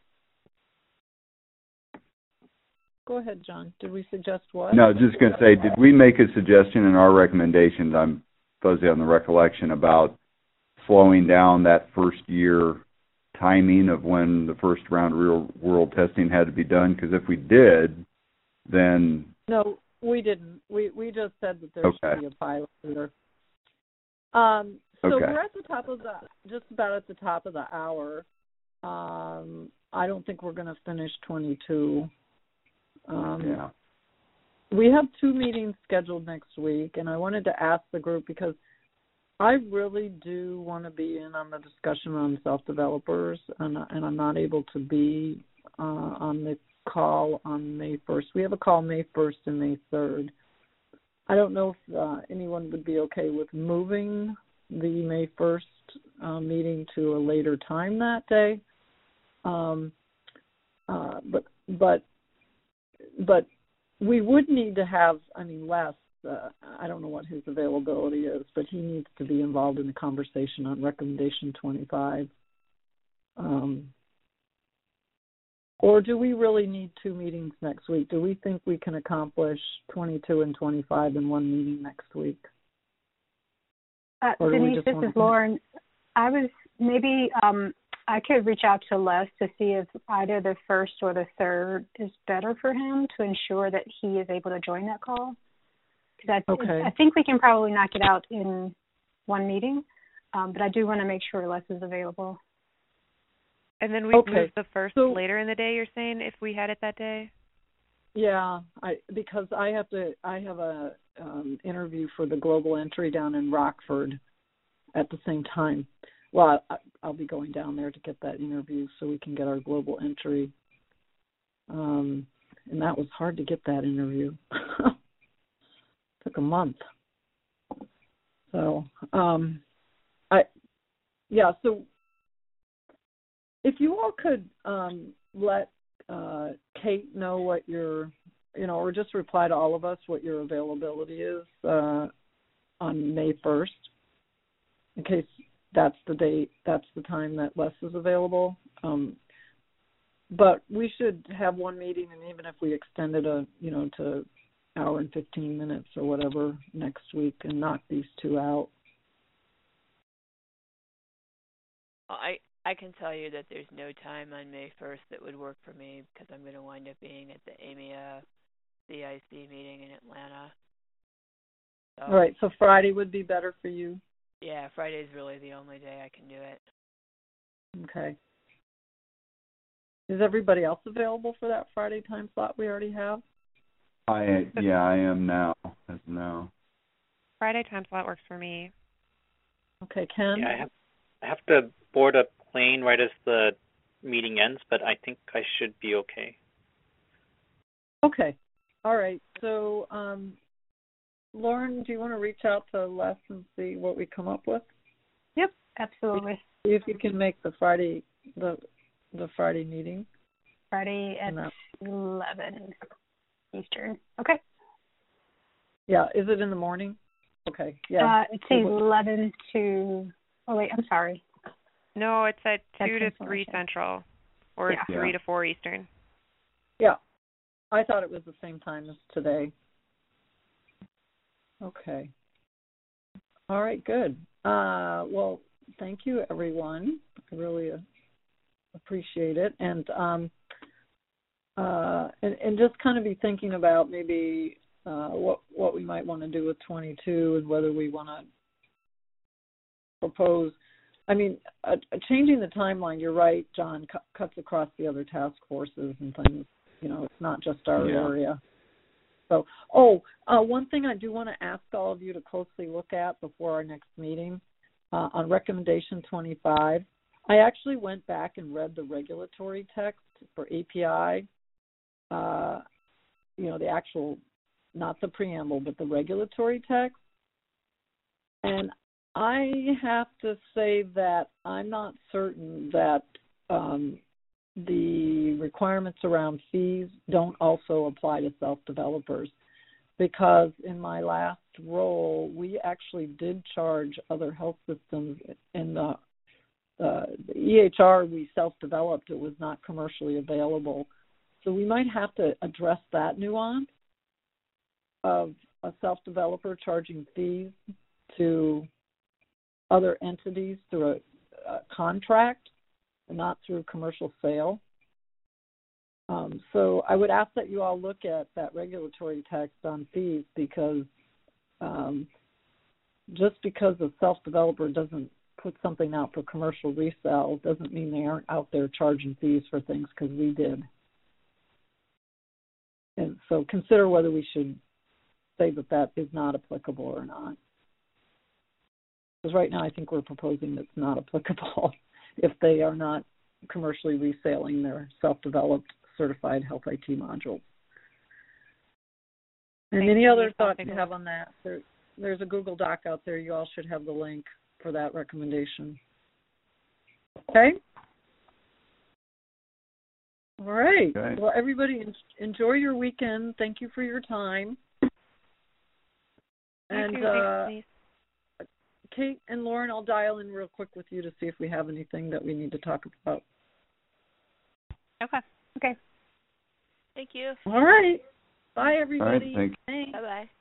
Go ahead, John. Did we suggest what? No, just going to say, did we make a suggestion in our recommendations? I'm fuzzy on the recollection about slowing down that first year timing of when the first round of real world testing had to be done? Because if we did, then no, we didn't. We we just said that there okay. should be a pilot there. Um. So okay. we're at the top of the, just about at the top of the hour. Um, I don't think we're going to finish twenty-two. Um, yeah. We have two meetings scheduled next week, and I wanted to ask the group, because I really do want to be in on the discussion on self-developers, and, and I'm not able to be uh, on the call on May first. We have a call May first and May third. I don't know if uh, anyone would be okay with moving the May first uh, meeting to a later time that day. Um, uh, but but but we would need to have, I mean, Les, uh, I don't know what his availability is, but he needs to be involved in the conversation on recommendation twenty-five. Um, or do we really need two meetings next week? Do we think we can accomplish twenty-two and twenty-five in one meeting next week? Uh, Denise, this is Lauren. I was maybe um, I could reach out to Les to see if either the first or the third is better for him, to ensure that he is able to join that call. Because I, okay. I think we can probably knock it out in one meeting, um, but I do want to make sure Les is available. And then we okay. move the first so, later in the day, you're saying, if we had it that day? Yeah, I because I have to. I have a um, interview for the global entry down in Rockford at the same time. Well, I, I'll be going down there to get that interview so we can get our global entry. Um, and that was hard to get that interview. Took a month. So, um, I yeah. So, if you all could um, let Uh, Kate know what your, you know, or just reply to all of us what your availability is uh, on May first, in case that's the date, that's the time that Les is available. Um, but we should have one meeting, and even if we extended a, you know, to hour and fifteen minutes or whatever next week, and knock these two out. I. I can tell you that there's no time on May first that would work for me, because I'm going to wind up being at the A M I A C I C meeting in Atlanta. So, All right, so Friday would be better for you? Yeah, Friday's really the only day I can do it. Okay. Is everybody else available for that Friday time slot we already have? I yeah, I am now. As now. Friday time slot works for me. Okay, Ken? Yeah, I have, I have to board a plane right as the meeting ends, but I think I should be okay. Okay. All right. So, um, Lauren, do you want to reach out to Les and see what we come up with? Yep, absolutely. See if you can make the Friday the the Friday meeting. Friday at eleven Eastern. Okay. Yeah. Is it in the morning? Okay. Yeah. Uh, it's eleven to. Oh wait, I'm sorry. No, it's at That's two to three Central, or yeah. three yeah. to four Eastern. Yeah. I thought it was the same time as today. Okay. All right, good. Uh, well, thank you, everyone. I really uh, appreciate it. And, um, uh, and and just kind of be thinking about maybe uh, what what we might want to do with twenty-two and whether we want to propose. I mean, uh, changing the timeline, you're right, John, cu- cuts across the other task forces and things. You know, it's not just our Yeah. area. So, oh, uh, one thing I do want to ask all of you to closely look at before our next meeting, uh, on recommendation twenty-five, I actually went back and read the regulatory text for A P I, uh, you know, the actual, not the preamble, but the regulatory text. And I have to say that I'm not certain that um, the requirements around fees don't also apply to self-developers, because in my last role, we actually did charge other health systems. In the, uh, the E H R we self-developed, it was not commercially available. So we might have to address that nuance of a self-developer charging fees to other entities through a, a contract, not through commercial sale. Um, so I would ask that you all look at that regulatory text on fees, because um, just because a self-developer doesn't put something out for commercial resale doesn't mean they aren't out there charging fees for things, because we did. And so consider whether we should say that that is not applicable or not. Because right now I think we're proposing that's not applicable if they are not commercially reselling their self-developed certified health I T modules. And Thank any you. other thoughts you have on that? There, there's a Google Doc out there. You all should have the link for that recommendation. Okay? All right. Okay. Well, everybody, en- enjoy your weekend. Thank you for your time. Thank And you. uh, Thanks, Kate and Lauren, I'll dial in real quick with you to see if we have anything that we need to talk about. Okay. Okay. Thank you. All right. Bye, everybody. All right, thank Thanks. Bye-bye.